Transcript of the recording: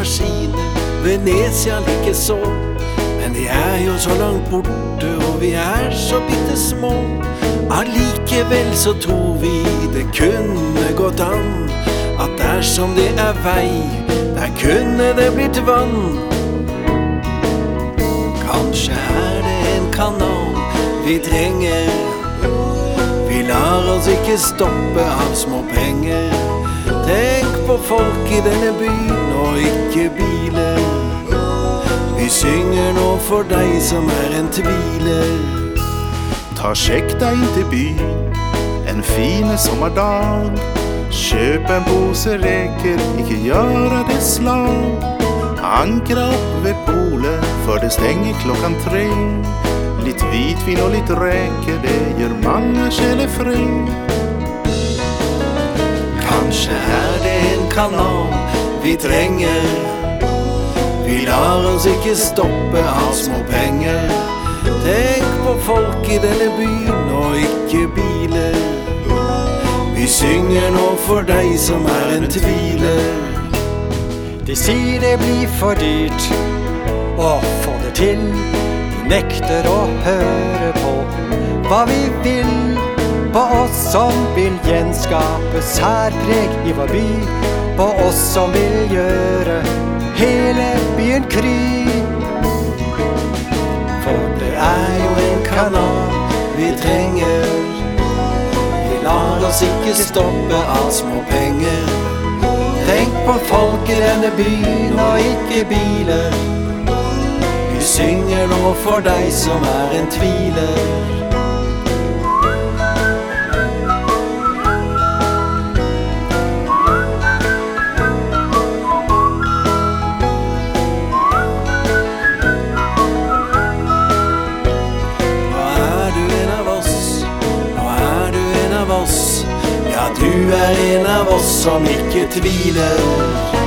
maskiner, Venezia like så. Men de jo så langt borte, og vi så bitte små. Allikevel så tror vi det kunne gått an, at dersom det vei, der kunne det blitt vann. Kanskje det en kanal vi trenger. Vi lar oss ikke stoppe av små penger. Tenk på folk i denne byen og ikke biler. Vi synger nå for deg som en tviler. Ta sjekk deg inn til byen en fine sommerdag. Kjøp en pose reker, ikke gjøre det slag. Ankra opp ved polet, for det stenger 3. Litt hvitvin og litt reker, det gjør mange sjeler fred. Kanskje det en kanal vi trenger. Vi lar oss ikke stoppe av små penger. Tenk på folk i denne byen og ikke biler. Vi synger nå for deg som en tviler. De sier det blir for dyrt å få det til. De nekter å høre på hva vi vil. På oss som vil gjenskape særpreg i vår by. På oss som vil gjøre hele byen kry. For det jo en kanal vi trenger. Vi lar oss ikke stoppe av små penger. Tenk på folk i denne byen og ikke biler. Vi synger nå for deg som en tviler. Ja, du en av oss som ikke tviler.